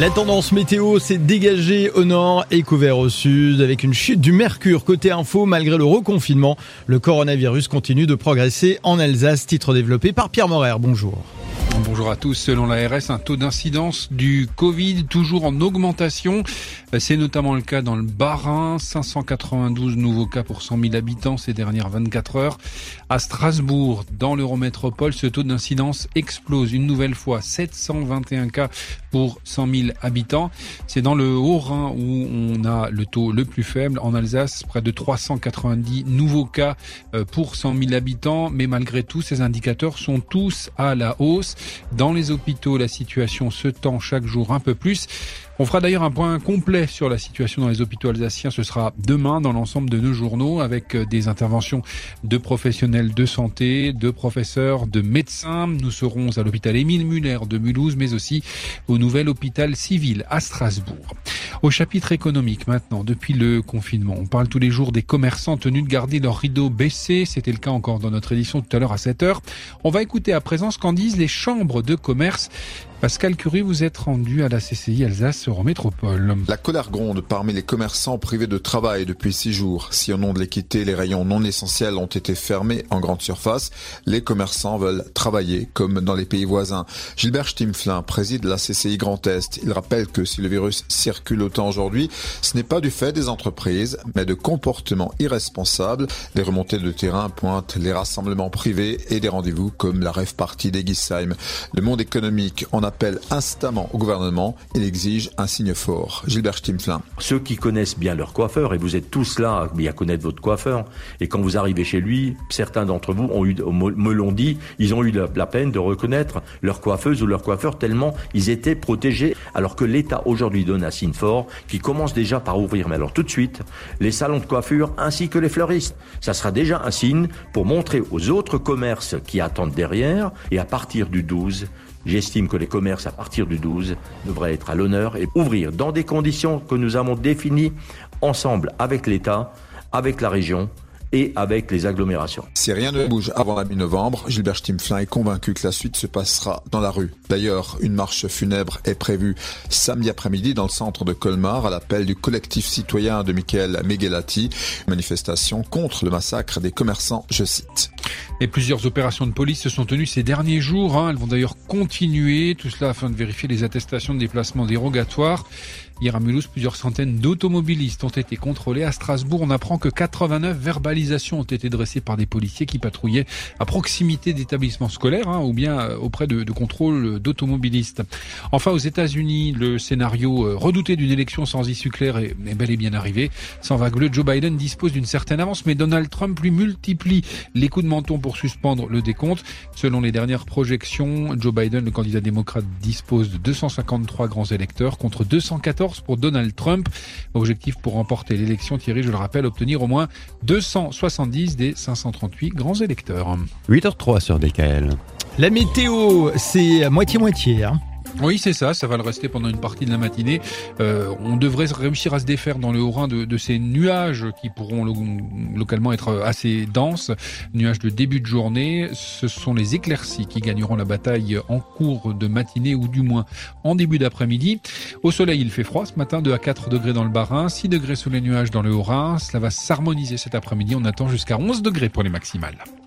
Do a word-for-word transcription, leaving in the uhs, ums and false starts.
La tendance météo s'est dégagée au nord et couvert au sud avec une chute du mercure. Côté info, malgré le reconfinement, le coronavirus continue de progresser en Alsace. Titre développé par Pierre Morer. Bonjour. Bonjour à tous. Selon l'A R S, un taux d'incidence du Covid toujours en augmentation. C'est notamment le cas dans le Bas-Rhin. cinq cent quatre-vingt-douze nouveaux cas pour cent mille habitants ces dernières vingt-quatre heures. À Strasbourg, dans l'Eurométropole, ce taux d'incidence explose une nouvelle fois. sept cent vingt et un cas pour cent mille habitants. C'est dans le Haut-Rhin où on a le taux le plus faible. En Alsace, près de trois cent quatre-vingt-dix nouveaux cas pour cent mille habitants. Mais malgré tout, ces indicateurs sont tous à la hausse. Dans les hôpitaux, la situation se tend chaque jour un peu plus. On fera d'ailleurs un point complet sur la situation dans les hôpitaux alsaciens. Ce sera demain dans l'ensemble de nos journaux avec des interventions de professionnels de santé, de professeurs, de médecins. Nous serons à l'hôpital Émile Muller de Mulhouse, mais aussi au nouvel hôpital civil à Strasbourg. Au chapitre économique maintenant, depuis le confinement, on parle tous les jours des commerçants tenus de garder leurs rideaux baissés. C'était le cas encore dans notre édition tout à l'heure à sept heures. On va écouter à présent ce qu'en disent les chambres de commerce. Pascal Curie, vous êtes rendu à la C C I Alsace Eurométropole. La colère gronde parmi les commerçants privés de travail depuis six jours. Si au nom de l'équité, les rayons non essentiels ont été fermés en grande surface, les commerçants veulent travailler comme dans les pays voisins. Gilbert Stimflin préside la C C I Grand Est. Il rappelle que si le virus circule autant aujourd'hui, ce n'est pas du fait des entreprises, mais de comportements irresponsables. Les remontées de terrain pointent les rassemblements privés et des rendez-vous comme la rave party d'Egisheim. Le monde économique en a appelle instamment au gouvernement. Il exige un signe fort. Gilbert Stimflin. Ceux qui connaissent bien leur coiffeur, et vous êtes tous là à bien connaître votre coiffeur, et quand vous arrivez chez lui, certains d'entre vous ont eu, me l'ont dit, ils ont eu la, la peine de reconnaître leur coiffeuse ou leur coiffeur tellement ils étaient protégés. Alors que l'État aujourd'hui donne un signe fort qui commence déjà par ouvrir, mais alors tout de suite, les salons de coiffure ainsi que les fleuristes. Ça sera déjà un signe pour montrer aux autres commerces qui attendent derrière, et à partir du douze, j'estime que les commerces à partir du douze devraient être à l'honneur et ouvrir dans des conditions que nous avons définies ensemble avec l'État, avec la région et avec les agglomérations. Si rien ne bouge avant la mi-novembre, Gilbert Stimflin est convaincu que la suite se passera dans la rue. D'ailleurs, une marche funèbre est prévue samedi après-midi dans le centre de Colmar à l'appel du collectif citoyen de Michael Meghelati. Manifestation contre le massacre des commerçants, je cite. Et plusieurs opérations de police se sont tenues ces derniers jours. Hein. Elles vont d'ailleurs continuer, tout cela afin de vérifier les attestations de déplacement dérogatoires. Hier à Mulhouse, plusieurs centaines d'automobilistes ont été contrôlés. À Strasbourg, on apprend que quatre-vingt-neuf verbalisations ont été dressées par des policiers qui patrouillaient à proximité d'établissements scolaires hein, ou bien auprès de, de contrôles d'automobilistes. Enfin, aux États-Unis, le scénario redouté d'une élection sans issue claire est, est bel et bien arrivé. Sans vague bleue, Joe Biden dispose d'une certaine avance, mais Donald Trump lui multiplie les coups de menton pour suspendre le décompte. Selon les dernières projections, Joe Biden, le candidat démocrate, dispose de deux cent cinquante-trois grands électeurs contre deux cent quatorze pour Donald Trump. Objectif pour remporter l'élection, Thierry, je le rappelle, obtenir au moins deux cent soixante-dix des cinq cent trente-huit grands électeurs. huit heures zéro trois sur D K L. La météo, c'est moitié-moitié, hein. Oui, c'est ça, ça va le rester pendant une partie de la matinée. Euh, on devrait réussir à se défaire dans le Haut-Rhin de, de ces nuages qui pourront lo- localement être assez denses. Nuages de début de journée, ce sont les éclaircies qui gagneront la bataille en cours de matinée ou du moins en début d'après-midi. Au soleil, il fait froid ce matin, deux à quatre degrés dans le Bas-Rhin, six degrés sous les nuages dans le Haut-Rhin. Cela va s'harmoniser cet après-midi, on attend jusqu'à onze degrés pour les maximales.